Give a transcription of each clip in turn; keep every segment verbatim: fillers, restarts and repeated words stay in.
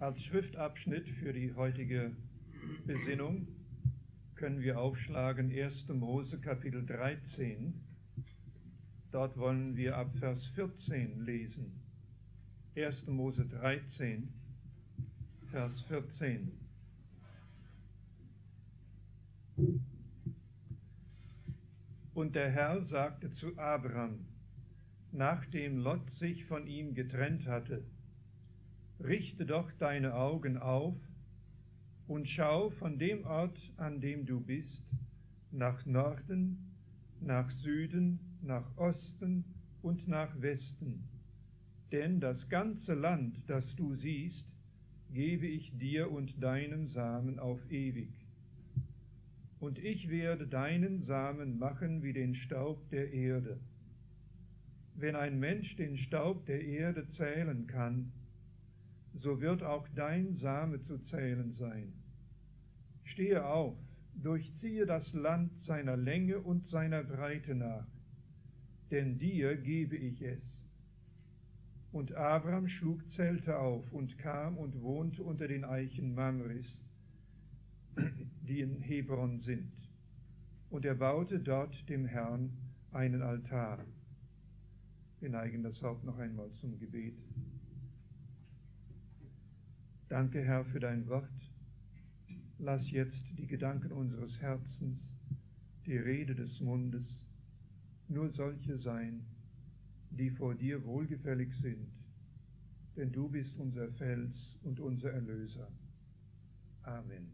Als Schriftabschnitt für die heutige Besinnung können wir aufschlagen erster Mose Kapitel dreizehn. Dort wollen wir ab Vers vierzehn lesen. erster Mose dreizehn, Vers vierzehn. Und der Herr sagte zu Abram, nachdem Lot sich von ihm getrennt hatte: Richte doch deine Augen auf und schau von dem Ort, an dem du bist, nach Norden, nach Süden, nach Osten und nach Westen. Denn das ganze Land, das du siehst, gebe ich dir und deinem Samen auf ewig. Und ich werde deinen Samen machen wie den Staub der Erde. Wenn ein Mensch den Staub der Erde zählen kann, so wird auch dein Same zu zählen sein. Stehe auf, durchziehe das Land seiner Länge und seiner Breite nach, denn dir gebe ich es. Und Abram schlug Zelte auf und kam und wohnte unter den Eichen Mamres, die in Hebron sind. Und er baute dort dem Herrn einen Altar. Wir neigen das Haupt noch einmal zum Gebet. Danke, Herr, für dein Wort. Lass jetzt die Gedanken unseres Herzens, die Rede des Mundes, nur solche sein, die vor dir wohlgefällig sind, denn du bist unser Fels und unser Erlöser. Amen.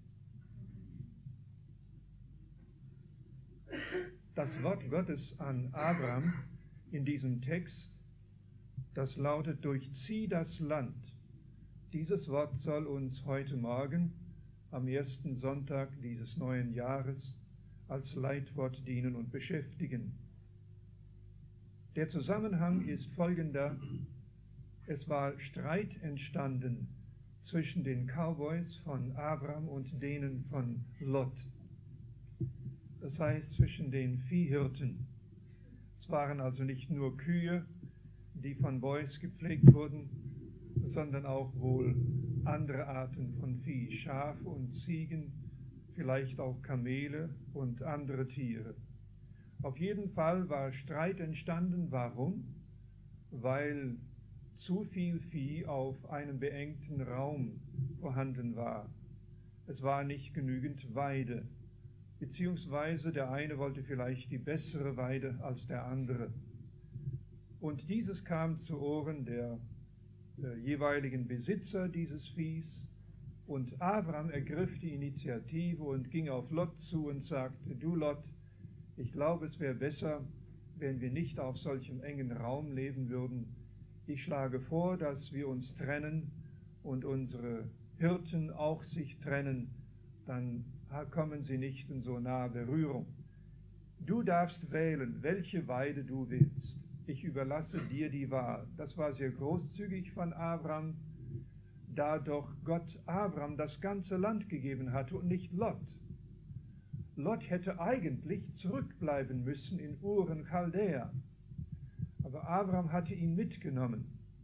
Das Wort Gottes an Abram in diesem Text, das lautet: Durchzieh das Land. Dieses Wort soll uns heute Morgen, am ersten Sonntag dieses neuen Jahres, als Leitwort dienen und beschäftigen. Der Zusammenhang ist folgender: Es war Streit entstanden zwischen den Cowboys von Abram und denen von Lot. Das heißt, zwischen den Viehhirten. Es waren also nicht nur Kühe, die von Boys gepflegt wurden, sondern auch wohl andere Arten von Vieh, Schafe und Ziegen, vielleicht auch Kamele und andere Tiere. Auf jeden Fall war Streit entstanden. Warum? Weil zu viel Vieh auf einem beengten Raum vorhanden war. Es war nicht genügend Weide, beziehungsweise der eine wollte vielleicht die bessere Weide als der andere. Und dieses kam zu Ohren der äh, jeweiligen Besitzer dieses Viehs, und Abram ergriff die Initiative und ging auf Lot zu und sagte: Du Lot, ich glaube, es wäre besser, wenn wir nicht auf solchem engen Raum leben würden. Ich schlage vor, dass wir uns trennen und unsere Hirten auch sich trennen, dann kommen sie nicht in so nahe Berührung. Du darfst wählen, welche Weide du willst. Ich überlasse dir die Wahl. Das war sehr großzügig von Abram, da doch Gott Abram das ganze Land gegeben hatte und nicht Lot. Lot hätte eigentlich zurückbleiben müssen in Ur in Chaldäa, aber Abram hatte ihn mitgenommen.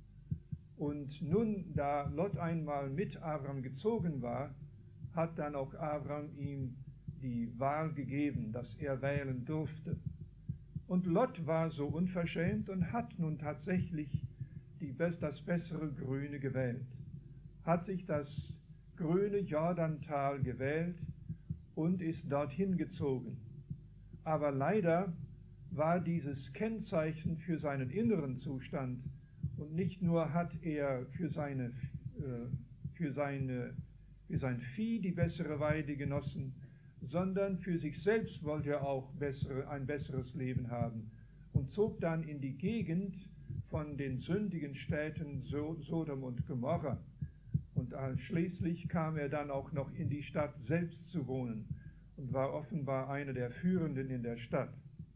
Und nun, da Lot einmal mit Abram gezogen war, hat dann auch Abram ihm die Wahl gegeben, dass er wählen durfte. Und Lot war so unverschämt und hat nun tatsächlich die, das bessere Grüne gewählt, hat sich das grüne Jordantal gewählt und ist dorthin gezogen. Aber leider war dieses Kennzeichen für seinen inneren Zustand, und nicht nur hat er für, seine, für, seine, für sein Vieh die bessere Weide genossen, sondern für sich selbst wollte er auch bessere, ein besseres Leben haben und zog dann in die Gegend von den sündigen Städten Sodom und Gomorra. Und schließlich kam er dann auch noch in die Stadt selbst zu wohnen und war offenbar einer der Führenden in der Stadt,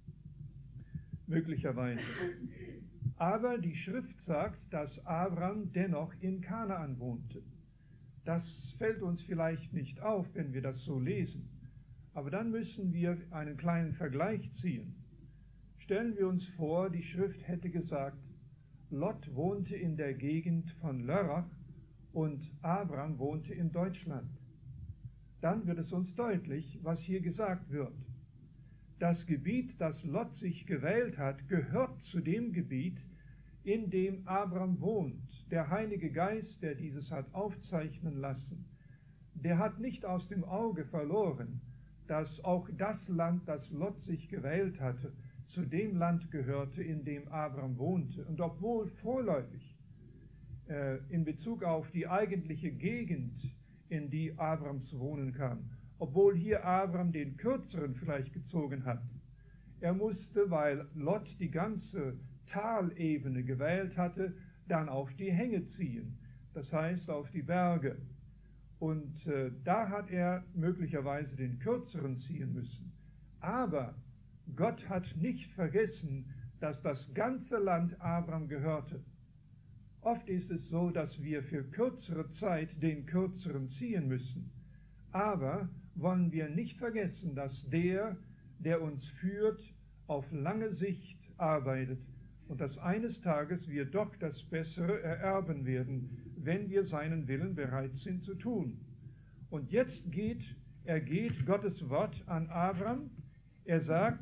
möglicherweise. Aber die Schrift sagt, dass Abram dennoch in Kanaan wohnte. Das fällt uns vielleicht nicht auf, wenn wir das so lesen. Aber dann müssen wir einen kleinen Vergleich ziehen. Stellen wir uns vor, die Schrift hätte gesagt, Lot wohnte in der Gegend von Lörrach und Abraham wohnte in Deutschland. Dann wird es uns deutlich, was hier gesagt wird. Das Gebiet, das Lot sich gewählt hat, gehört zu dem Gebiet, in dem Abraham wohnt. Der Heilige Geist, der dieses hat aufzeichnen lassen, der hat nicht aus dem Auge verloren, dass auch das Land, das Lot sich gewählt hatte, zu dem Land gehörte, in dem Abraham wohnte. Und obwohl vorläufig äh, in Bezug auf die eigentliche Gegend, in die Abrahams wohnen kam, obwohl hier Abraham den kürzeren vielleicht gezogen hat, er musste, weil Lot die ganze Talebene gewählt hatte, dann auf die Hänge ziehen, das heißt auf die Berge. Und äh, da hat er möglicherweise den kürzeren ziehen müssen. Aber Gott hat nicht vergessen, dass das ganze Land Abraham gehörte. Oft ist es so, dass wir für kürzere Zeit den kürzeren ziehen müssen. Aber wollen wir nicht vergessen, dass der, der uns führt, auf lange Sicht arbeitet und dass eines Tages wir doch das Bessere ererben werden, wenn wir seinen Willen bereit sind zu tun. Und jetzt geht, ergeht Gottes Wort an Abraham. Er sagt,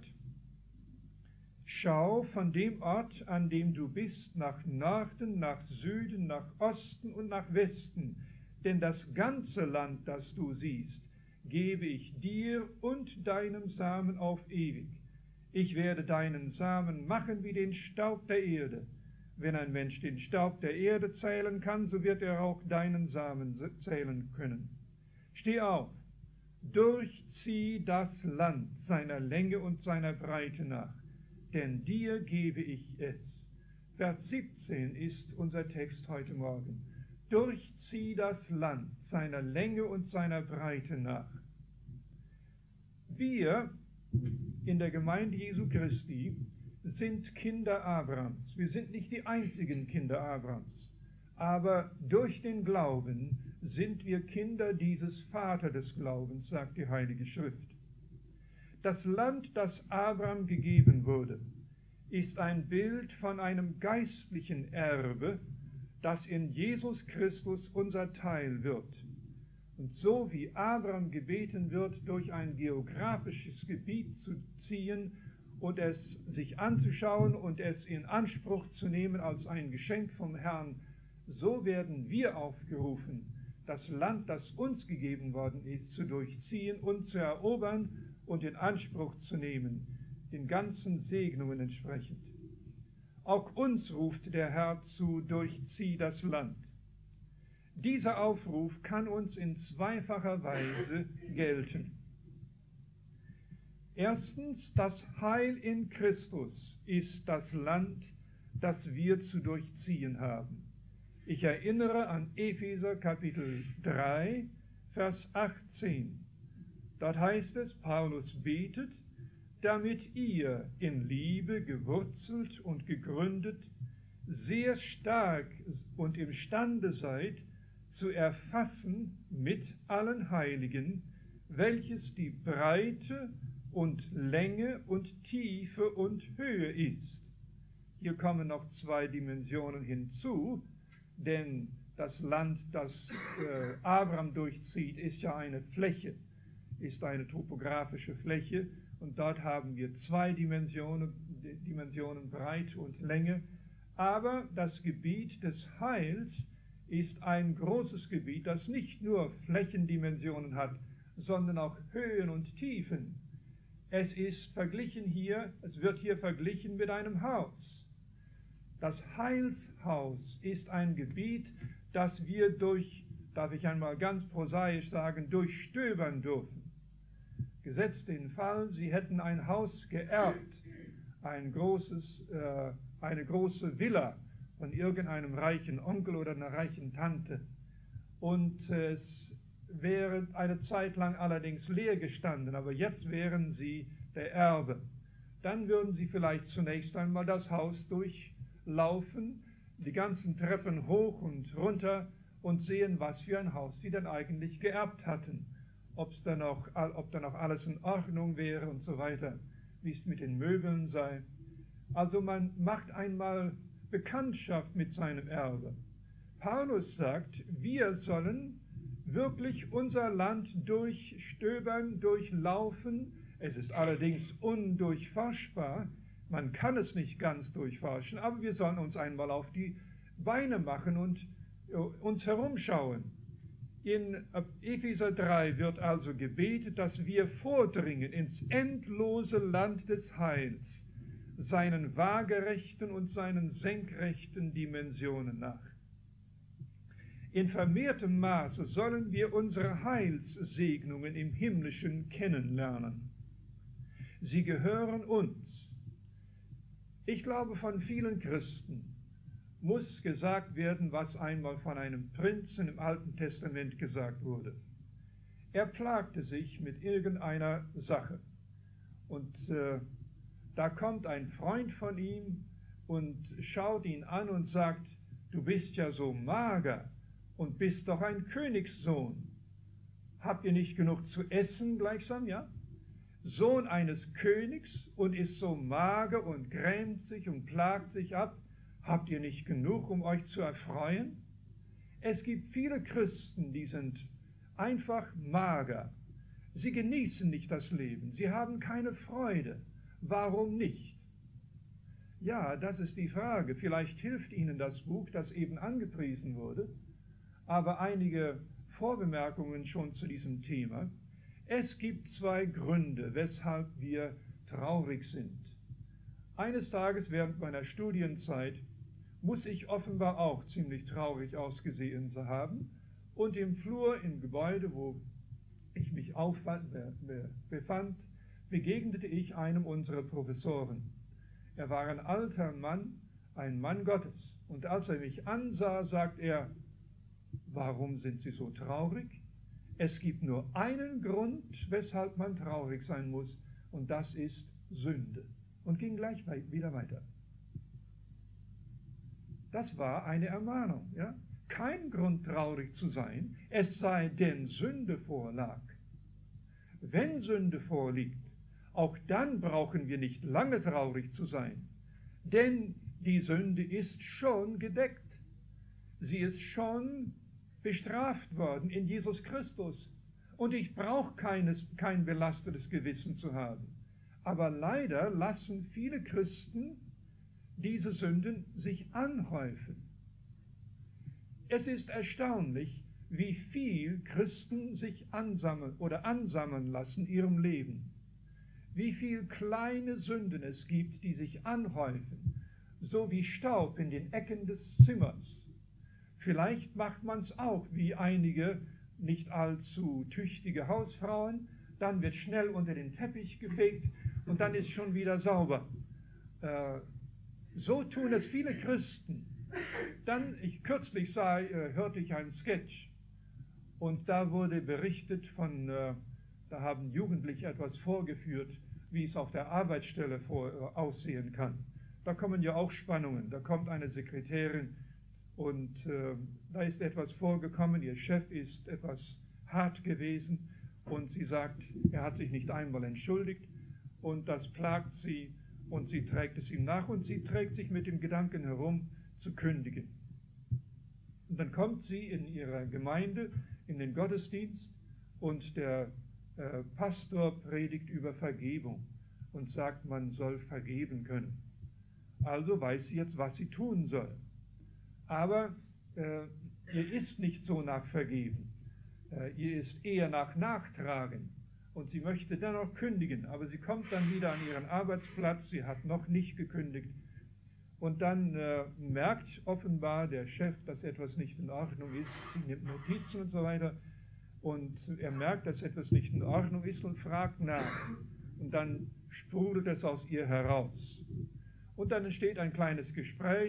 schau von dem Ort, an dem du bist, nach Norden, nach Süden, nach Osten und nach Westen, denn das ganze Land, das du siehst, gebe ich dir und deinem Samen auf ewig. Ich werde deinen Samen machen wie den Staub der Erde. Wenn ein Mensch den Staub der Erde zählen kann, so wird er auch deinen Samen zählen können. Steh auf, durchzieh das Land seiner Länge und seiner Breite nach, denn dir gebe ich es. Vers siebzehn ist unser Text heute Morgen. Durchzieh das Land seiner Länge und seiner Breite nach. Wir in der Gemeinde Jesu Christi sind Kinder Abrahams. Wir sind nicht die einzigen Kinder Abrahams, aber durch den Glauben sind wir Kinder dieses Vater des Glaubens, sagt die Heilige Schrift. Das Land, das Abraham gegeben wurde, ist ein Bild von einem geistlichen Erbe, das in Jesus Christus unser Teil wird. Und so wie Abraham gebeten wird, durch ein geografisches Gebiet zu ziehen und es sich anzuschauen und es in Anspruch zu nehmen als ein Geschenk vom Herrn, so werden wir aufgerufen, das Land, das uns gegeben worden ist, zu durchziehen und zu erobern und in Anspruch zu nehmen, den ganzen Segnungen entsprechend. Auch uns ruft der Herr zu, durchzieh das Land. Dieser Aufruf kann uns in zweifacher Weise gelten. Erstens, das Heil in Christus ist das Land, das wir zu durchziehen haben. Ich erinnere an Epheser Kapitel drei, Vers achtzehn. Dort heißt es, Paulus betet, damit ihr in Liebe gewurzelt und gegründet, sehr stark und imstande seid, zu erfassen mit allen Heiligen, welches die Breite und Länge und Tiefe und Höhe ist. Hier kommen noch zwei Dimensionen hinzu, denn das Land, das äh, Abraham durchzieht, ist ja eine Fläche, ist eine topografische Fläche, und dort haben wir zwei Dimensionen, Dimensionen Breite und Länge, aber das Gebiet des Heils ist ein großes Gebiet, das nicht nur Flächendimensionen hat, sondern auch Höhen und Tiefen. Es ist verglichen hier, es wird hier verglichen mit einem Haus. Das Heilshaus ist ein Gebiet, das wir durch, darf ich einmal ganz prosaisch sagen, durchstöbern dürfen. Gesetzt den Fall, Sie hätten ein Haus geerbt, ein großes, äh, eine große Villa von irgendeinem reichen Onkel oder einer reichen Tante. Und es wäre eine Zeit lang allerdings leer gestanden, aber jetzt wären Sie der Erbe. Dann würden Sie vielleicht zunächst einmal das Haus durchlaufen, die ganzen Treppen hoch und runter und sehen, was für ein Haus Sie denn eigentlich geerbt hatten. Ob's da noch, ob da noch alles in Ordnung wäre und so weiter, wie es mit den Möbeln sei. Also man macht einmal Bekanntschaft mit seinem Erbe. Paulus sagt, wir sollen wirklich unser Land durchstöbern, durchlaufen. Es ist allerdings undurchforschbar. Man kann es nicht ganz durchforschen, aber wir sollen uns einmal auf die Beine machen und uns herumschauen. In Epheser drei wird also gebetet, dass wir vordringen ins endlose Land des Heils, seinen waagerechten und seinen senkrechten Dimensionen nach. In vermehrtem Maße sollen wir unsere Heilssegnungen im Himmlischen kennenlernen. Sie gehören uns. Ich glaube, von vielen Christen muss gesagt werden, was einmal von einem Prinzen im Alten Testament gesagt wurde. Er plagte sich mit irgendeiner Sache. Und äh, da kommt ein Freund von ihm und schaut ihn an und sagt, du bist ja so mager und bist doch ein Königssohn. Habt ihr nicht genug zu essen gleichsam, ja? Sohn eines Königs und ist so mager und grämt sich und plagt sich ab. Habt ihr nicht genug, um euch zu erfreuen? Es gibt viele Christen, die sind einfach mager. Sie genießen nicht das Leben. Sie haben keine Freude. Warum nicht? Ja, das ist die Frage. Vielleicht hilft Ihnen das Buch, das eben angepriesen wurde. Aber einige Vorbemerkungen schon zu diesem Thema. Es gibt zwei Gründe, weshalb wir traurig sind. Eines Tages während meiner Studienzeit muss ich offenbar auch ziemlich traurig ausgesehen haben. Und im Flur, im Gebäude, wo ich mich auffand, befand, begegnete ich einem unserer Professoren. Er war ein alter Mann, ein Mann Gottes. Und als er mich ansah, sagt er, warum sind Sie so traurig? Es gibt nur einen Grund, weshalb man traurig sein muss, und das ist Sünde. Und ging gleich wieder weiter. Das war eine Ermahnung, ja? Kein Grund traurig zu sein, es sei denn Sünde vorlag. Wenn Sünde vorliegt, auch dann brauchen wir nicht lange traurig zu sein, denn die Sünde ist schon gedeckt. Sie ist schon bestraft worden in Jesus Christus. Und ich brauche keines, kein belastetes Gewissen zu haben. Aber leider lassen viele Christen diese Sünden sich anhäufen. Es ist erstaunlich, wie viel Christen sich ansammeln oder ansammeln lassen in ihrem Leben. Wie viel kleine Sünden es gibt, die sich anhäufen, so wie Staub in den Ecken des Zimmers. Vielleicht macht man es auch wie einige nicht allzu tüchtige Hausfrauen, dann wird schnell unter den Teppich gefegt und dann ist schon wieder sauber. Äh, so tun es viele Christen. Dann, ich kürzlich sah, äh, hörte ich einen Sketch und da wurde berichtet von, äh, da haben Jugendliche etwas vorgeführt, wie es auf der Arbeitsstelle vor, äh, aussehen kann. Da kommen ja auch Spannungen. Da kommt eine Sekretärin und äh, da ist etwas vorgekommen, ihr Chef ist etwas hart gewesen und sie sagt, er hat sich nicht einmal entschuldigt und das plagt sie und sie trägt es ihm nach und sie trägt sich mit dem Gedanken herum, zu kündigen. Und dann kommt sie in ihrer Gemeinde in den Gottesdienst und der äh, Pastor predigt über Vergebung und sagt, man soll vergeben können. Also weiß sie jetzt, was sie tun soll. Aber äh, ihr ist nicht so nach Vergeben. Äh, ihr ist eher nach Nachtragen. Und sie möchte dennoch kündigen. Aber sie kommt dann wieder an ihren Arbeitsplatz. Sie hat noch nicht gekündigt. Und dann äh, merkt offenbar der Chef, dass etwas nicht in Ordnung ist. Sie nimmt Notizen und so weiter. Und er merkt, dass etwas nicht in Ordnung ist und fragt nach. Und dann sprudelt es aus ihr heraus. Und dann entsteht ein kleines Gespräch.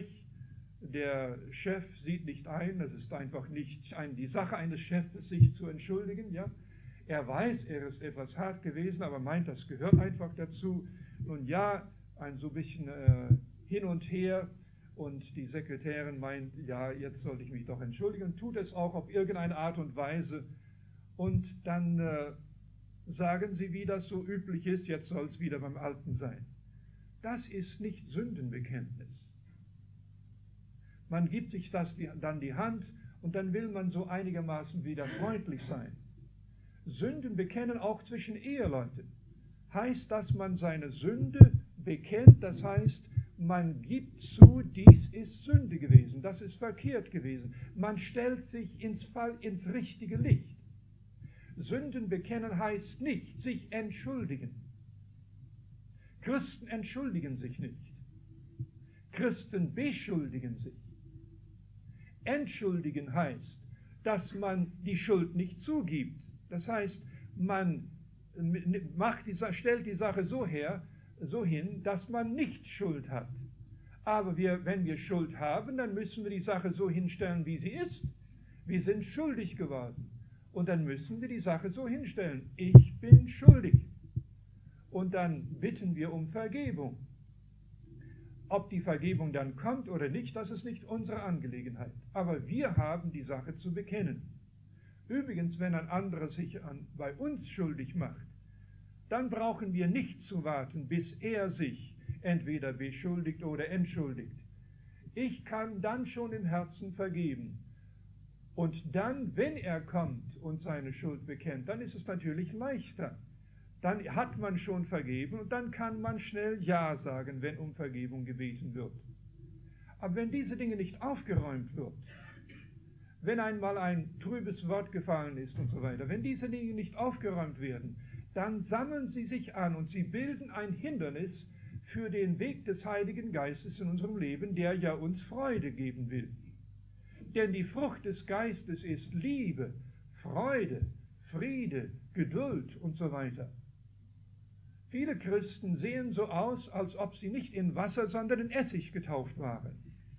Der Chef sieht nicht ein, das ist einfach nicht ein, die Sache eines Chefs, sich zu entschuldigen. Ja? Er weiß, er ist etwas hart gewesen, aber meint, das gehört einfach dazu. Nun ja, ein so bisschen äh, hin und her und die Sekretärin meint, ja, jetzt sollte ich mich doch entschuldigen, tut es auch auf irgendeine Art und Weise. Und dann äh, sagen sie, wie das so üblich ist, jetzt soll es wieder beim Alten sein. Das ist nicht Sündenbekenntnis. Man gibt sich das die, dann die Hand und dann will man so einigermaßen wieder freundlich sein. Sünden bekennen auch zwischen Eheleuten. Heißt, dass man seine Sünde bekennt, das heißt, man gibt zu, dies ist Sünde gewesen, das ist verkehrt gewesen. Man stellt sich ins Fall, ins richtige Licht. Sünden bekennen heißt nicht sich entschuldigen. Christen entschuldigen sich nicht. Christen beschuldigen sich. Entschuldigen heißt, dass man die Schuld nicht zugibt. Das heißt, man macht die, stellt die Sache so her, so hin, dass man nicht Schuld hat. Aber wir, wenn wir Schuld haben, dann müssen wir die Sache so hinstellen, wie sie ist. Wir sind schuldig geworden. Und dann müssen wir die Sache so hinstellen. Ich bin schuldig. Und dann bitten wir um Vergebung. Ob die Vergebung dann kommt oder nicht, das ist nicht unsere Angelegenheit. Aber wir haben die Sache zu bekennen. Übrigens, wenn ein anderer sich an, bei uns schuldig macht, dann brauchen wir nicht zu warten, bis er sich entweder beschuldigt oder entschuldigt. Ich kann dann schon im Herzen vergeben. Und dann, wenn er kommt und seine Schuld bekennt, dann ist es natürlich leichter. Dann hat man schon vergeben und dann kann man schnell Ja sagen, wenn um Vergebung gebeten wird. Aber wenn diese Dinge nicht aufgeräumt wird, wenn einmal ein trübes Wort gefallen ist und so weiter, wenn diese Dinge nicht aufgeräumt werden, dann sammeln sie sich an und sie bilden ein Hindernis für den Weg des Heiligen Geistes in unserem Leben, der ja uns Freude geben will. Denn die Frucht des Geistes ist Liebe, Freude, Friede, Geduld und so weiter. Viele Christen sehen so aus, als ob sie nicht in Wasser, sondern in Essig getauft waren.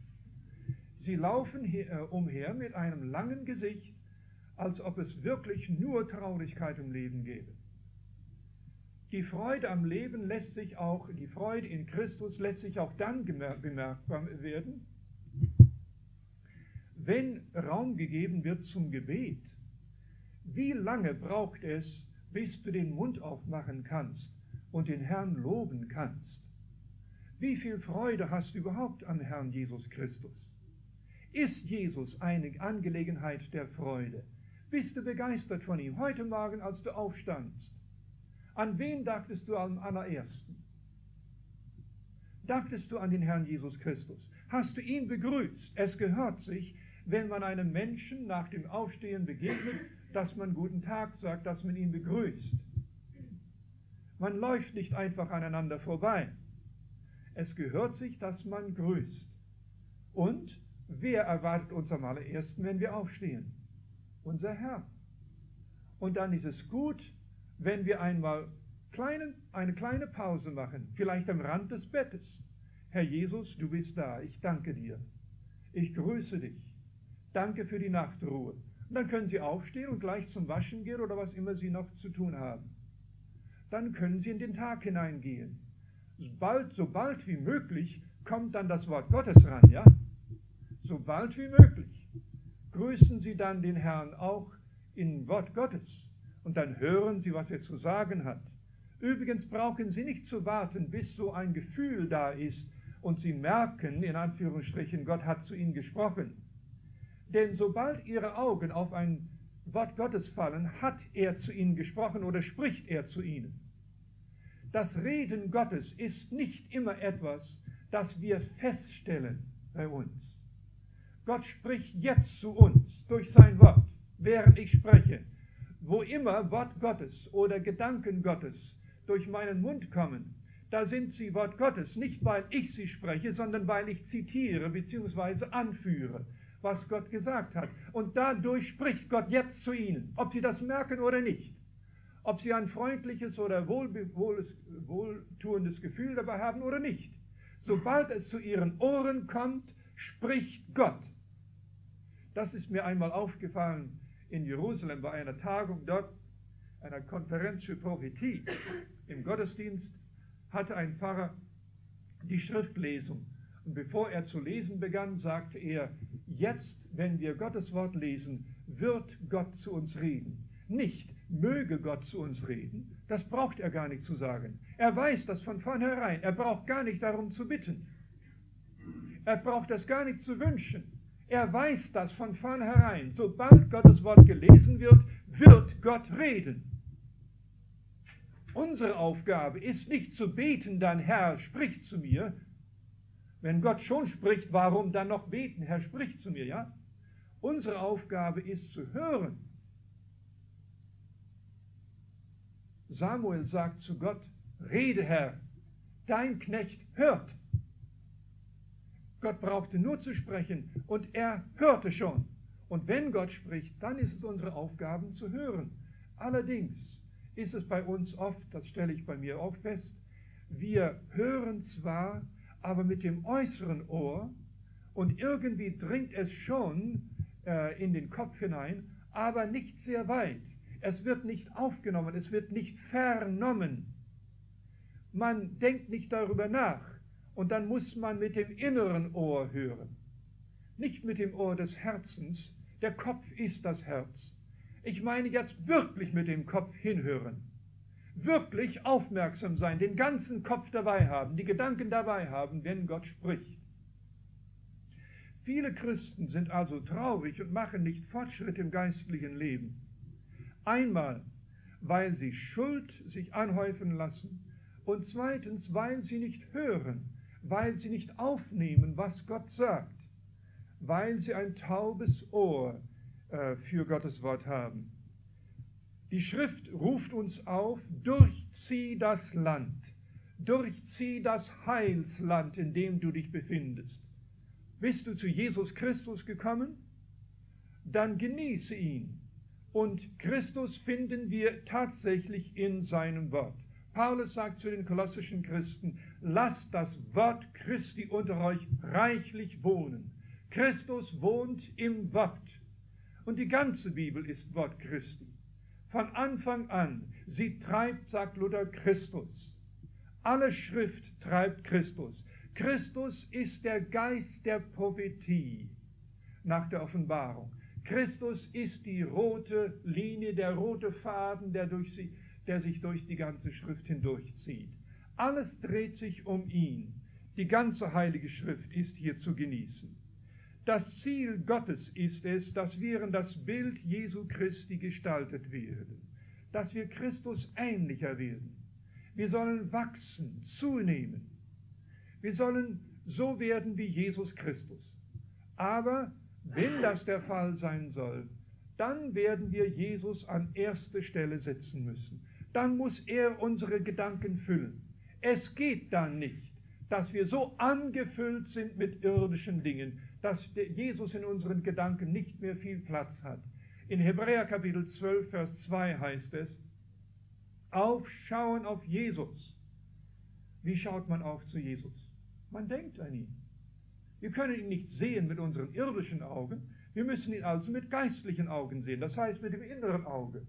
Sie laufen hier, umher mit einem langen Gesicht, als ob es wirklich nur Traurigkeit im Leben gäbe. Die Freude am Leben lässt sich auch, die Freude in Christus lässt sich auch dann bemerkbar werden, wenn Raum gegeben wird zum Gebet. Wie lange braucht es, bis du den Mund aufmachen kannst und den Herrn loben kannst? Wie viel Freude hast du überhaupt an Herrn Jesus Christus? Ist Jesus eine Angelegenheit der Freude? Bist du begeistert von ihm? Heute Morgen, als du aufstandst, an wen dachtest du am allerersten? Dachtest du an den Herrn Jesus Christus? Hast du ihn begrüßt? Es gehört sich, wenn man einem Menschen nach dem Aufstehen begegnet, dass man guten Tag sagt, dass man ihn begrüßt. Man läuft nicht einfach aneinander vorbei. Es gehört sich, dass man grüßt. Und wer erwartet uns am allerersten, wenn wir aufstehen? Unser Herr. Und dann ist es gut, wenn wir einmal kleinen, eine kleine Pause machen, vielleicht am Rand des Bettes. Herr Jesus, du bist da, ich danke dir. Ich grüße dich. Danke für die Nachtruhe. Und dann können Sie aufstehen und gleich zum Waschen gehen oder was immer Sie noch zu tun haben. Dann können Sie in den Tag hineingehen. Bald, so bald wie möglich kommt dann das Wort Gottes ran, ja? So bald wie möglich. Grüßen Sie dann den Herrn auch im Wort Gottes. Und dann hören Sie, was er zu sagen hat. Übrigens brauchen Sie nicht zu warten, bis so ein Gefühl da ist und Sie merken, in Anführungsstrichen, Gott hat zu Ihnen gesprochen. Denn sobald Ihre Augen auf ein Wort Gottes fallen, hat er zu Ihnen gesprochen oder spricht er zu Ihnen. Das Reden Gottes ist nicht immer etwas, das wir feststellen bei uns. Gott spricht jetzt zu uns durch sein Wort, während ich spreche. Wo immer Wort Gottes oder Gedanken Gottes durch meinen Mund kommen, da sind sie Wort Gottes, nicht weil ich sie spreche, sondern weil ich zitiere bzw. anführe, was Gott gesagt hat. Und dadurch spricht Gott jetzt zu ihnen, ob sie das merken oder nicht. Ob sie ein freundliches oder wohl, wohl, wohltuendes Gefühl dabei haben oder nicht. Sobald es zu ihren Ohren kommt, spricht Gott. Das ist mir einmal aufgefallen in Jerusalem bei einer Tagung dort, einer Konferenz für Prophetie. Im Gottesdienst hatte ein Pfarrer die Schriftlesung. Und bevor er zu lesen begann, sagte er, jetzt, wenn wir Gottes Wort lesen, wird Gott zu uns reden. Nicht, möge Gott zu uns reden, das braucht er gar nicht zu sagen. Er weiß das von vornherein, er braucht gar nicht darum zu bitten. Er braucht das gar nicht zu wünschen. Er weiß das von vornherein. Sobald Gottes Wort gelesen wird, wird Gott reden. Unsere Aufgabe ist nicht zu beten, dann Herr, sprich zu mir. Wenn Gott schon spricht, warum dann noch beten? Herr, sprich zu mir, ja? Unsere Aufgabe ist zu hören. Samuel sagt zu Gott, rede Herr, dein Knecht hört. Gott brauchte nur zu sprechen und er hörte schon. Und wenn Gott spricht, dann ist es unsere Aufgabe zu hören. Allerdings ist es bei uns oft, das stelle ich bei mir auch fest, wir hören zwar, aber mit dem äußeren Ohr und irgendwie dringt es schon äh, in den Kopf hinein, aber nicht sehr weit. Es wird nicht aufgenommen, es wird nicht vernommen. Man denkt nicht darüber nach und dann muss man mit dem inneren Ohr hören. Nicht mit dem Ohr des Herzens, der Kopf ist das Herz. Ich meine jetzt wirklich mit dem Kopf hinhören. Wirklich aufmerksam sein, den ganzen Kopf dabei haben, die Gedanken dabei haben, wenn Gott spricht. Viele Christen sind also traurig und machen nicht Fortschritt im geistlichen Leben. Einmal, weil sie Schuld sich anhäufen lassen und zweitens, weil sie nicht hören, weil sie nicht aufnehmen, was Gott sagt, weil sie ein taubes Ohr äh, für Gottes Wort haben. Die Schrift ruft uns auf, durchzieh das Land, durchzieh das Heilsland, in dem du dich befindest. Bist du zu Jesus Christus gekommen? Dann genieße ihn. Und Christus finden wir tatsächlich in seinem Wort. Paulus sagt zu den kolossischen Christen, lasst das Wort Christi unter euch reichlich wohnen. Christus wohnt im Wort. Und die ganze Bibel ist Wort Christi. Von Anfang an, sie treibt, sagt Luther, Christus. Alle Schrift treibt Christus. Christus ist der Geist der Prophetie nach der Offenbarung. Christus ist die rote Linie, der rote Faden, der, durch sie, der sich durch die ganze Schrift hindurchzieht. Alles dreht sich um ihn. Die ganze Heilige Schrift ist hier zu genießen. Das Ziel Gottes ist es, dass wir in das Bild Jesu Christi gestaltet werden, dass wir Christus ähnlicher werden. Wir sollen wachsen, zunehmen. Wir sollen so werden wie Jesus Christus. Aber wenn das der Fall sein soll, dann werden wir Jesus an erste Stelle setzen müssen. Dann muss er unsere Gedanken füllen. Es geht dann nicht, dass wir so angefüllt sind mit irdischen Dingen, dass Jesus in unseren Gedanken nicht mehr viel Platz hat. In Hebräer Kapitel zwölf, Vers zwei heißt es, aufschauen auf Jesus. Wie schaut man auf zu Jesus? Man denkt an ihn. Wir können ihn nicht sehen mit unseren irdischen Augen, wir müssen ihn also mit geistlichen Augen sehen, das heißt mit dem inneren Auge.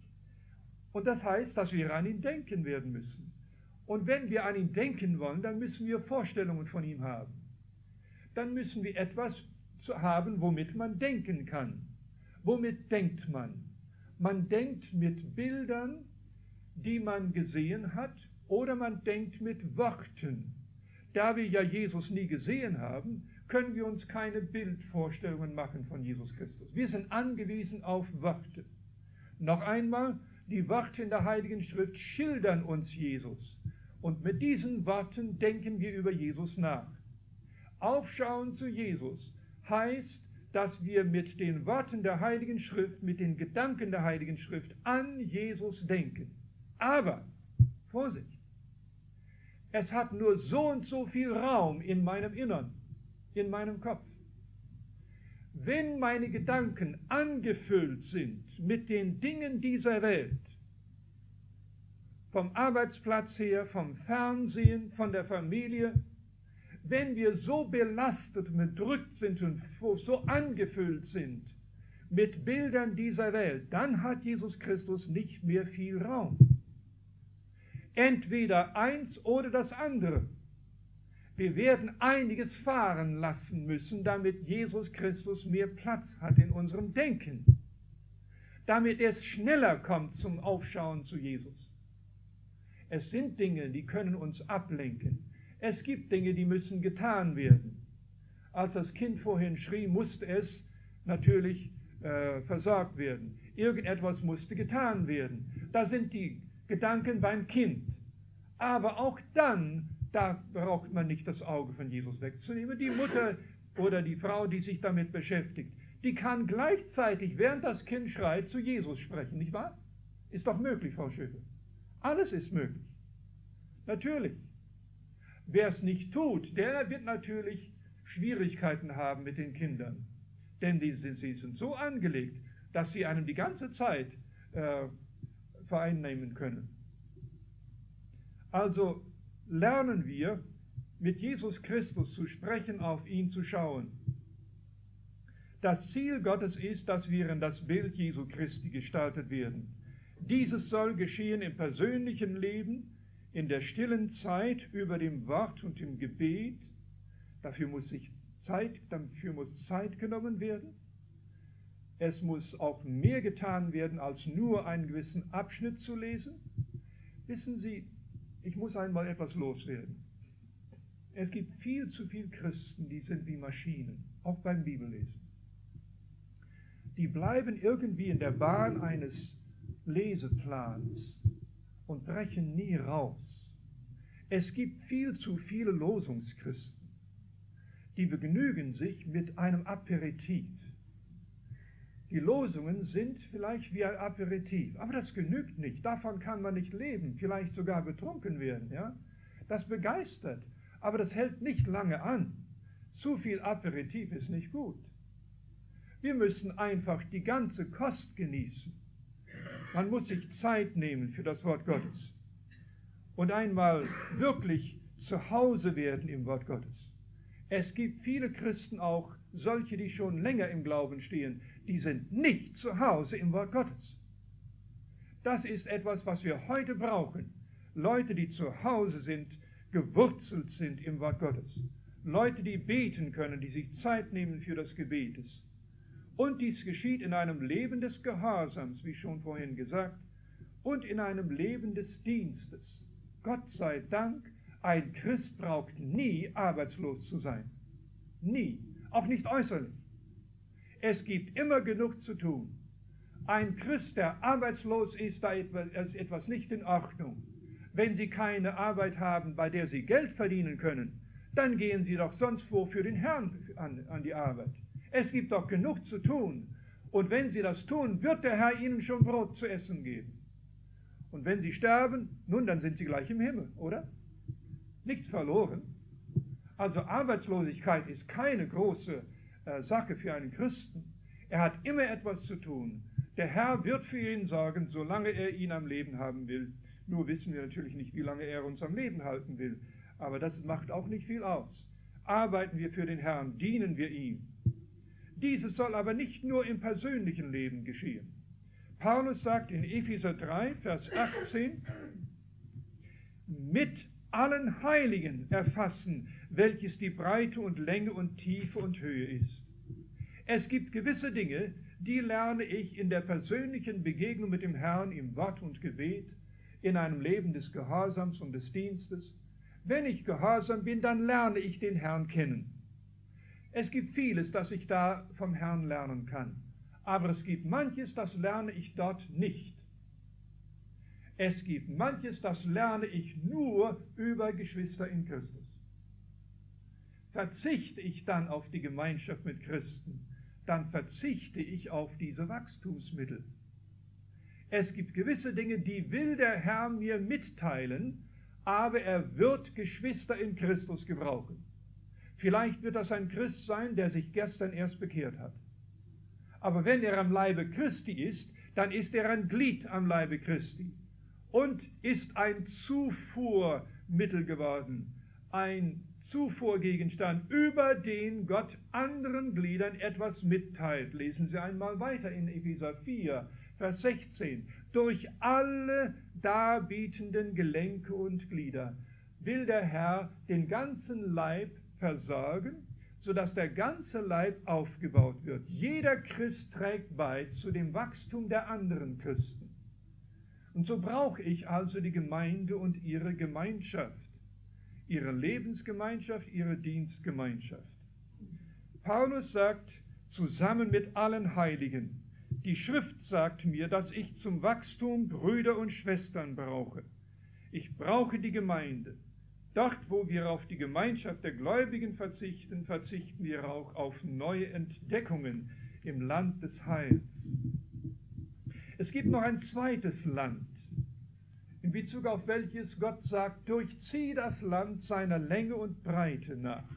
Und das heißt, dass wir an ihn denken werden müssen. Und wenn wir an ihn denken wollen, dann müssen wir Vorstellungen von ihm haben. Dann müssen wir etwas haben, womit man denken kann. Womit denkt man? Man denkt mit Bildern, die man gesehen hat, oder man denkt mit Worten. Da wir ja Jesus nie gesehen haben, können wir uns keine Bildvorstellungen machen von Jesus Christus. Wir sind angewiesen auf Worte. Noch einmal, die Worte in der Heiligen Schrift schildern uns Jesus. Und mit diesen Worten denken wir über Jesus nach. Aufschauen zu Jesus heißt, dass wir mit den Worten der Heiligen Schrift, mit den Gedanken der Heiligen Schrift an Jesus denken. Aber, Vorsicht, es hat nur so und so viel Raum in meinem Innern, in meinem Kopf. Wenn meine Gedanken angefüllt sind mit den Dingen dieser Welt, vom Arbeitsplatz her, vom Fernsehen, von der Familie, wenn wir so belastet und bedrückt sind und so angefüllt sind mit Bildern dieser Welt, dann hat Jesus Christus nicht mehr viel Raum. Entweder eins oder das andere. Wir werden einiges fahren lassen müssen, damit Jesus Christus mehr Platz hat in unserem Denken. Damit es schneller kommt zum Aufschauen zu Jesus. Es sind Dinge, die können uns ablenken. Es gibt Dinge, die müssen getan werden. Als das Kind vorhin schrie, musste es natürlich äh, versorgt werden. Irgendetwas musste getan werden. Da sind die Gedanken beim Kind. Aber auch dann, da braucht man nicht das Auge von Jesus wegzunehmen. Die Mutter oder die Frau, die sich damit beschäftigt, die kann gleichzeitig, während das Kind schreit, zu Jesus sprechen, nicht wahr? Ist doch möglich, Frau Schöffe. Alles ist möglich. Natürlich. Wer es nicht tut, der wird natürlich Schwierigkeiten haben mit den Kindern. Denn die, sie sind so angelegt, dass sie einem die ganze Zeit äh, vereinnehmen können. Also lernen wir, mit Jesus Christus zu sprechen, auf ihn zu schauen. Das Ziel Gottes ist, dass wir in das Bild Jesu Christi gestaltet werden. Dieses soll geschehen im persönlichen Leben, in der stillen Zeit über dem Wort und dem Gebet. Dafür muss sich Zeit, dafür muss Zeit genommen werden. Es muss auch mehr getan werden, als nur einen gewissen Abschnitt zu lesen. Wissen Sie, ich muss einmal etwas loswerden. Es gibt viel zu viele Christen, die sind wie Maschinen, auch beim Bibellesen. Die bleiben irgendwie in der Bahn eines Leseplans und brechen nie raus. Es gibt viel zu viele Losungschristen, die begnügen sich mit einem Aperitif. Die Losungen sind vielleicht wie ein Aperitif, aber das genügt nicht. Davon kann man nicht leben, vielleicht sogar betrunken werden. Ja? Das begeistert, aber das hält nicht lange an. Zu viel Aperitif ist nicht gut. Wir müssen einfach die ganze Kost genießen. Man muss sich Zeit nehmen für das Wort Gottes und einmal wirklich zu Hause werden im Wort Gottes. Es gibt viele Christen auch, solche, die schon länger im Glauben stehen, die sind nicht zu Hause im Wort Gottes. Das ist etwas, was wir heute brauchen. Leute, die zu Hause sind, gewurzelt sind im Wort Gottes. Leute, die beten können, die sich Zeit nehmen für das Gebetes. Und dies geschieht in einem Leben des Gehorsams, wie schon vorhin gesagt, und in einem Leben des Dienstes. Gott sei Dank, ein Christ braucht nie arbeitslos zu sein. Nie. Auch nicht äußerlich. Es gibt immer genug zu tun. Ein Christ, der arbeitslos ist, da ist etwas nicht in Ordnung. Wenn Sie keine Arbeit haben, bei der Sie Geld verdienen können, dann gehen Sie doch sonst wo für den Herrn an, an die Arbeit. Es gibt doch genug zu tun. Und wenn Sie das tun, wird der Herr Ihnen schon Brot zu essen geben. Und wenn Sie sterben, nun, dann sind Sie gleich im Himmel, oder? Nichts verloren. Also Arbeitslosigkeit ist keine große äh, Sache für einen Christen. Er hat immer etwas zu tun. Der Herr wird für ihn sorgen, solange er ihn am Leben haben will. Nur wissen wir natürlich nicht, wie lange er uns am Leben halten will. Aber das macht auch nicht viel aus. Arbeiten wir für den Herrn, dienen wir ihm. Dieses soll aber nicht nur im persönlichen Leben geschehen. Paulus sagt in Epheser drei, Vers achtzehn, mit allen Heiligen erfassen, welches die Breite und Länge und Tiefe und Höhe ist. Es gibt gewisse Dinge, die lerne ich in der persönlichen Begegnung mit dem Herrn im Wort und Gebet, in einem Leben des Gehorsams und des Dienstes. Wenn ich gehorsam bin, dann lerne ich den Herrn kennen. Es gibt vieles, das ich da vom Herrn lernen kann. Aber es gibt manches, das lerne ich dort nicht. Es gibt manches, das lerne ich nur über Geschwister in Christus. Verzichte ich dann auf die Gemeinschaft mit Christen, dann verzichte ich auf diese Wachstumsmittel. Es gibt gewisse Dinge, die will der Herr mir mitteilen, aber er wird Geschwister in Christus gebrauchen. Vielleicht wird das ein Christ sein, der sich gestern erst bekehrt hat. Aber wenn er am Leibe Christi ist, dann ist er ein Glied am Leibe Christi und ist ein Zufuhrmittel geworden, ein Zufuhrgegenstand, über den Gott anderen Gliedern etwas mitteilt. Lesen Sie einmal weiter in Epheser vier, Vers sechzehn. Durch alle darbietenden Gelenke und Glieder will der Herr den ganzen Leib versorgen, sodass der ganze Leib aufgebaut wird. Jeder Christ trägt bei zu dem Wachstum der anderen Christen. Und so brauche ich also die Gemeinde und ihre Gemeinschaft, ihre Lebensgemeinschaft, ihre Dienstgemeinschaft. Paulus sagt, zusammen mit allen Heiligen, die Schrift sagt mir, dass ich zum Wachstum Brüder und Schwestern brauche. Ich brauche die Gemeinde. Dort, wo wir auf die Gemeinschaft der Gläubigen verzichten, verzichten wir auch auf neue Entdeckungen im Land des Heils. Es gibt noch ein zweites Land, in Bezug auf welches Gott sagt, durchzieh das Land seiner Länge und Breite nach.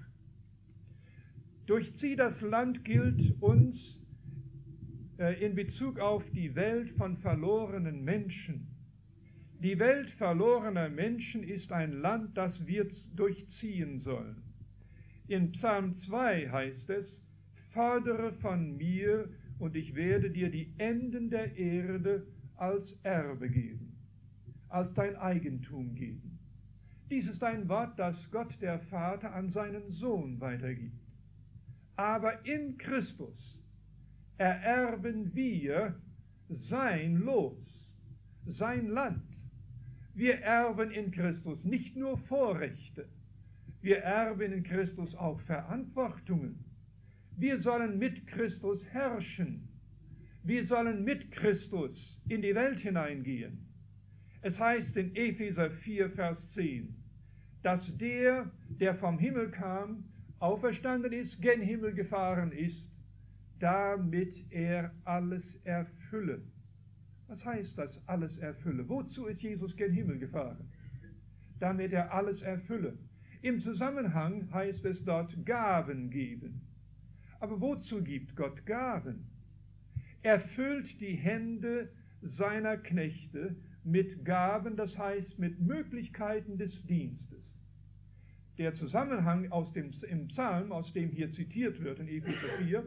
Durchzieh das Land gilt uns äh, in Bezug auf die Welt von verlorenen Menschen. Die Welt verlorener Menschen ist ein Land, das wir durchziehen sollen. In Psalm zwei heißt es, fordere von mir und ich werde dir die Enden der Erde als Erbe geben, als dein Eigentum geben. Dies ist ein Wort, das Gott der Vater an seinen Sohn weitergibt. Aber in Christus ererben wir sein Los, sein Land. Wir erben in Christus nicht nur Vorrechte, wir erben in Christus auch Verantwortungen. Wir sollen mit Christus herrschen. Wir sollen mit Christus in die Welt hineingehen. Es heißt in Epheser vier, Vers zehn, dass der, der vom Himmel kam, auferstanden ist, gen Himmel gefahren ist, damit er alles erfülle. Was heißt das, alles erfülle? Wozu ist Jesus gen Himmel gefahren? Damit er alles erfülle. Im Zusammenhang heißt es dort Gaben geben. Aber wozu gibt Gott Gaben? Er füllt die Hände seiner Knechte mit Gaben, das heißt mit Möglichkeiten des Dienstes. Der Zusammenhang aus dem, im Psalm, aus dem hier zitiert wird in Epheser vier,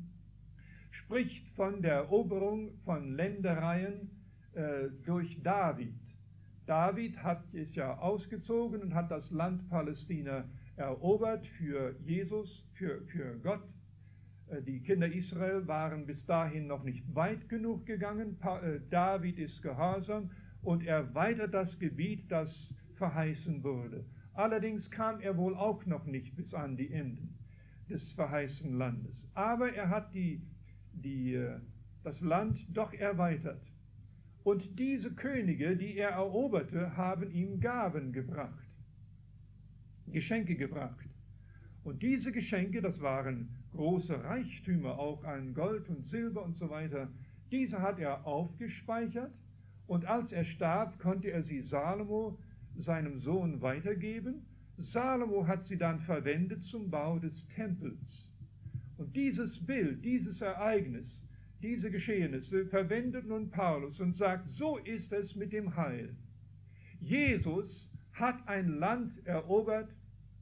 spricht von der Eroberung von Ländereien äh, durch David. David hat es ja ausgezogen und hat das Land Palästina erobert für Jesus, für, für Gott. Die Kinder Israel waren bis dahin noch nicht weit genug gegangen. David ist gehorsam und erweitert das Gebiet, das verheißen wurde. Allerdings kam er wohl auch noch nicht bis an die Enden des verheißenen Landes. Aber er hat die, die, das Land doch erweitert. Und diese Könige, die er eroberte, haben ihm Gaben gebracht, Geschenke gebracht. Und diese Geschenke, das waren große Reichtümer, auch an Gold und Silber und so weiter, diese hat er aufgespeichert und als er starb, konnte er sie Salomo, seinem Sohn, weitergeben. Salomo hat sie dann verwendet zum Bau des Tempels. Und dieses Bild, dieses Ereignis, diese Geschehnisse verwendet nun Paulus und sagt, so ist es mit dem Heil. Jesus hat ein Land erobert,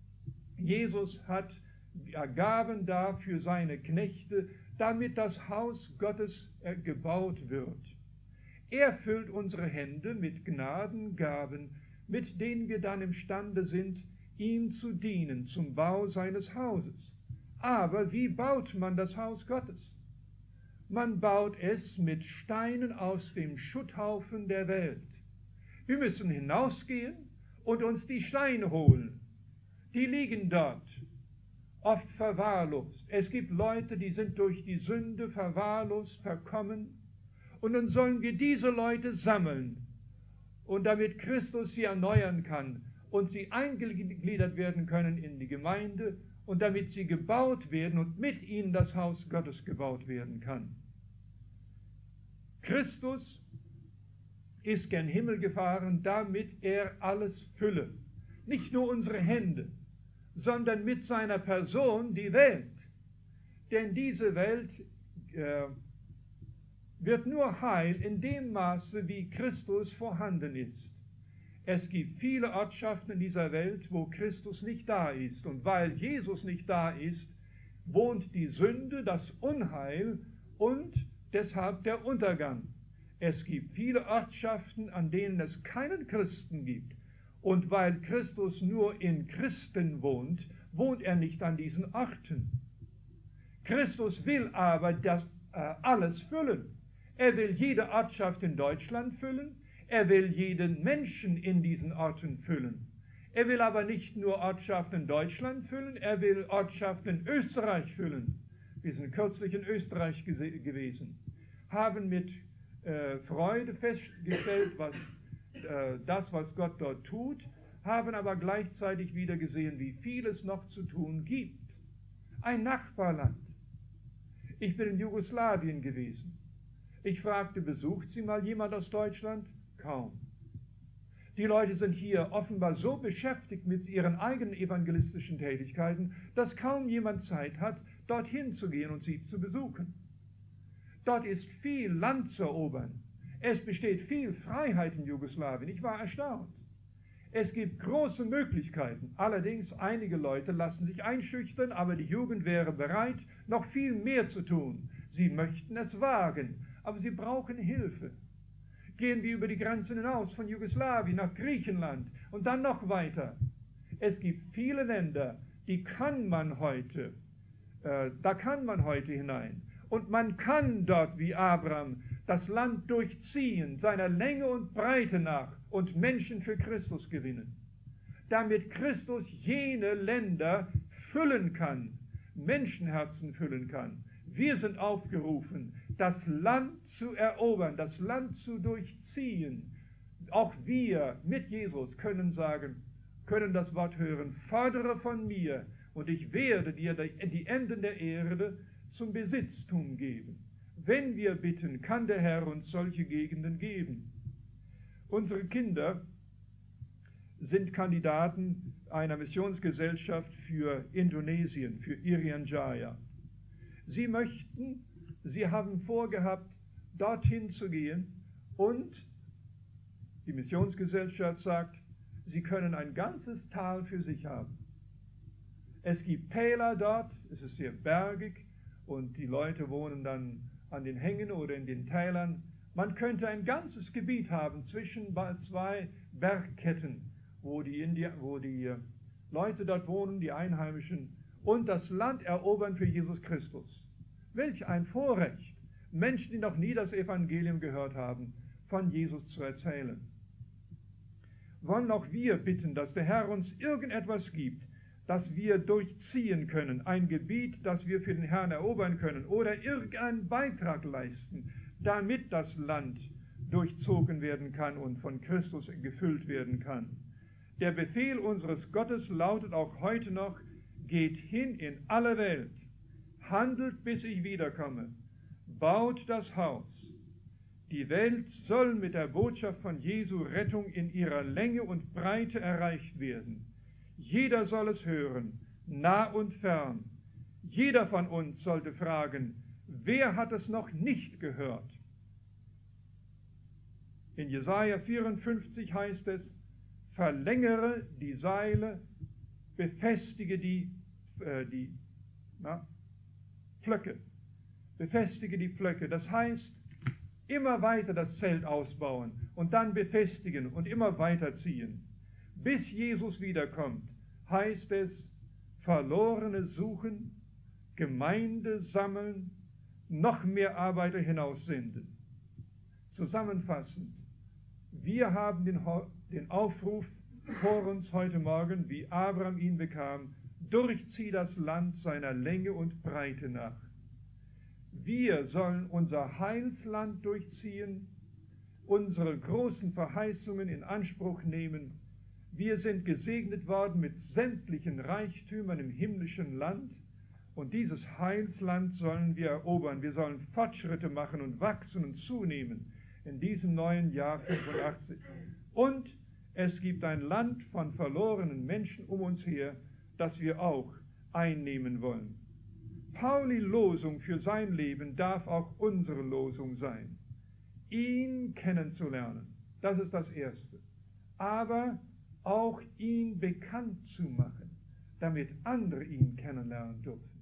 Jesus hat Gaben da für seine Knechte, damit das Haus Gottes gebaut wird. Er füllt unsere Hände mit Gnadengaben, mit denen wir dann imstande sind, ihm zu dienen zum Bau seines Hauses. Aber wie baut man das Haus Gottes? Man baut es mit Steinen aus dem Schutthaufen der Welt. Wir müssen hinausgehen und uns die Steine holen. Die liegen dort, oft verwahrlost. Es gibt Leute, die sind durch die Sünde verwahrlost, verkommen. Und dann sollen wir diese Leute sammeln. Und damit Christus sie erneuern kann und sie eingegliedert werden können in die Gemeinde und damit sie gebaut werden und mit ihnen das Haus Gottes gebaut werden kann. Christus ist gen Himmel gefahren, damit er alles fülle. Nicht nur unsere Hände, sondern mit seiner Person die Welt. Denn diese Welt äh, wird nur heil in dem Maße, wie Christus vorhanden ist. Es gibt viele Ortschaften in dieser Welt, wo Christus nicht da ist. Und weil Jesus nicht da ist, wohnt die Sünde, das Unheil und deshalb der Untergang. Es gibt viele Ortschaften, an denen es keinen Christen gibt. Und weil Christus nur in Christen wohnt, wohnt er nicht an diesen Orten. Christus will aber das äh, alles füllen. Er will jede Ortschaft in Deutschland füllen. Er will jeden Menschen in diesen Orten füllen. Er will aber nicht nur Ortschaften in Deutschland füllen, er will Ortschaften in Österreich füllen. Wir sind kürzlich in Österreich gewesen, haben mit äh, Freude festgestellt, was äh, das, was Gott dort tut, haben aber gleichzeitig wieder gesehen, wie viel es noch zu tun gibt. Ein Nachbarland. Ich bin in Jugoslawien gewesen. Ich fragte, besucht Sie mal jemand aus Deutschland? Kaum. Die Leute sind hier offenbar so beschäftigt mit ihren eigenen evangelistischen Tätigkeiten, dass kaum jemand Zeit hat, dorthin zu gehen und sie zu besuchen. Dort ist viel Land zu erobern. Es besteht viel Freiheit in Jugoslawien. Ich war erstaunt. Es gibt große Möglichkeiten. Allerdings, einige Leute lassen sich einschüchtern, aber die Jugend wäre bereit, noch viel mehr zu tun. Sie möchten es wagen, aber sie brauchen Hilfe. Gehen wir über die Grenzen hinaus, von Jugoslawien nach Griechenland und dann noch weiter. Es gibt viele Länder, die kann man heute, äh, da kann man heute hinein. Und man kann dort wie Abraham das Land durchziehen, seiner Länge und Breite nach, und Menschen für Christus gewinnen. Damit Christus jene Länder füllen kann, Menschenherzen füllen kann. Wir sind aufgerufen, das Land zu erobern, das Land zu durchziehen. Auch wir mit Jesus können sagen, können das Wort hören, fordere von mir und ich werde dir die Enden der Erde zum Besitztum geben. Wenn wir bitten, kann der Herr uns solche Gegenden geben. Unsere Kinder sind Kandidaten einer Missionsgesellschaft für Indonesien, für Irian Jaya. Sie möchten, sie haben vorgehabt, dorthin zu gehen und die Missionsgesellschaft sagt, sie können ein ganzes Tal für sich haben. Es gibt Täler dort, es ist sehr bergig und die Leute wohnen dann an den Hängen oder in den Tälern. Man könnte ein ganzes Gebiet haben zwischen zwei Bergketten, wo die, Indi- wo die Leute dort wohnen, die Einheimischen, und das Land erobern für Jesus Christus. Welch ein Vorrecht, Menschen, die noch nie das Evangelium gehört haben, von Jesus zu erzählen. Wollen auch wir bitten, dass der Herr uns irgendetwas gibt, das wir durchziehen können, ein Gebiet, das wir für den Herrn erobern können oder irgendeinen Beitrag leisten, damit das Land durchzogen werden kann und von Christus gefüllt werden kann. Der Befehl unseres Gottes lautet auch heute noch, geht hin in alle Welt, handelt, bis ich wiederkomme, baut das Haus. Die Welt soll mit der Botschaft von Jesu Rettung in ihrer Länge und Breite erreicht werden. Jeder soll es hören, nah und fern. Jeder von uns sollte fragen, wer hat es noch nicht gehört? In Jesaja vierundfünfzig heißt es, verlängere die Seile, befestige die, äh, die na, Pflöcke, befestige die Pflöcke. Das heißt, immer weiter das Zelt ausbauen und dann befestigen und immer weiterziehen. Bis Jesus wiederkommt, heißt es, Verlorene suchen, Gemeinde sammeln, noch mehr Arbeiter hinaussenden. Zusammenfassend, wir haben den, den Aufruf vor uns heute Morgen, wie Abraham ihn bekam, durchzieh das Land seiner Länge und Breite nach. Wir sollen unser Heilsland durchziehen, unsere großen Verheißungen in Anspruch nehmen. Wir sind gesegnet worden mit sämtlichen Reichtümern im himmlischen Land und dieses Heilsland sollen wir erobern. Wir sollen Fortschritte machen und wachsen und zunehmen in diesem neuen Jahr fünfundachtzig. Und es gibt ein Land von verlorenen Menschen um uns her, das wir auch einnehmen wollen. Pauli Losung für sein Leben darf auch unsere Losung sein. Ihn kennenzulernen, das ist das Erste. Aber auch ihn bekannt zu machen, damit andere ihn kennenlernen dürfen.